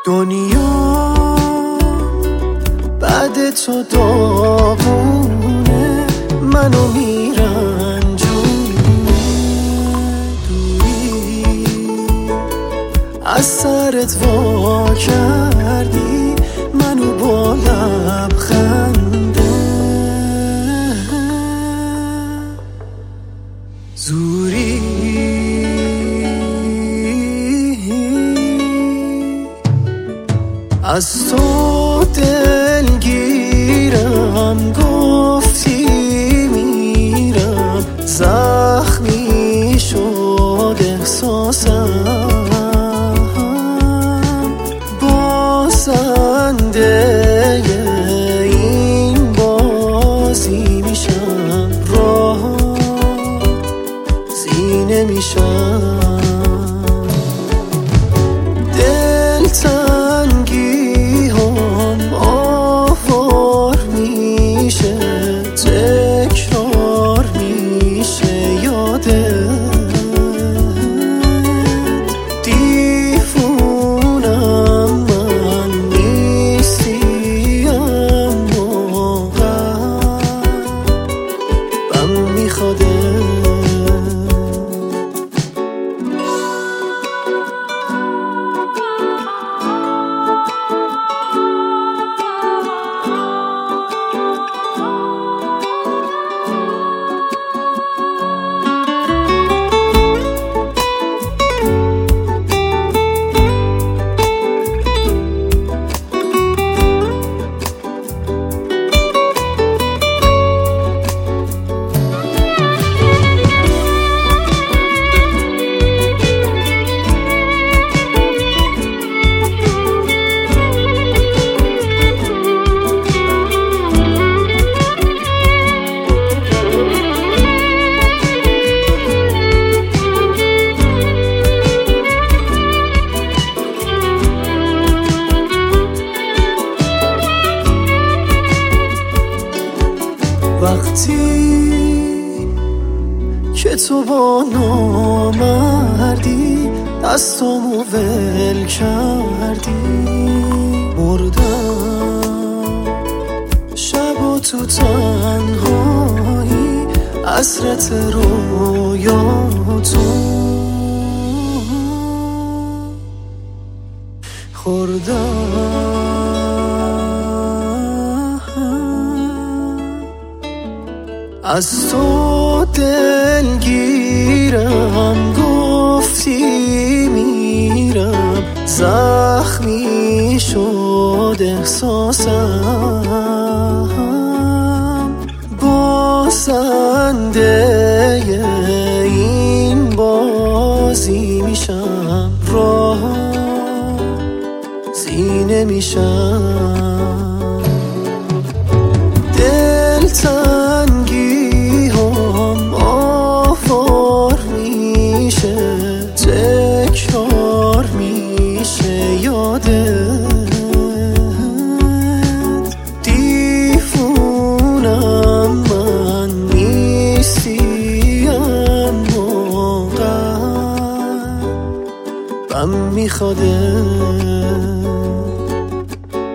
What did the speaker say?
دنیا بعد تو داغونه، منو میرنجونه. دوری از سرت وا کردی منو با لبخنده. زوری از تو دلگیرم، گفتی میرم، زخمی شد احساسم. بازنده این بازی میشم، راضی نمیشم. دلتنگی هم آوار میشه، تکرار میشه یادت. دیوونم من نیستی، اما قلبم میخواده. وقتی که تو با نامردی دستامو ول کردی، مردم شب و تو تنهایی، حسرت رویاتو خوردم. از تو دلگیرم، گفتی میرم، زخمی شد احساسم. بازنده این بازی میشم، راضی نمیشم. دلتنگی هم آوار میشه، تکرار میشه یادت. دیوونم من نیستی، اما قلبم میخواده.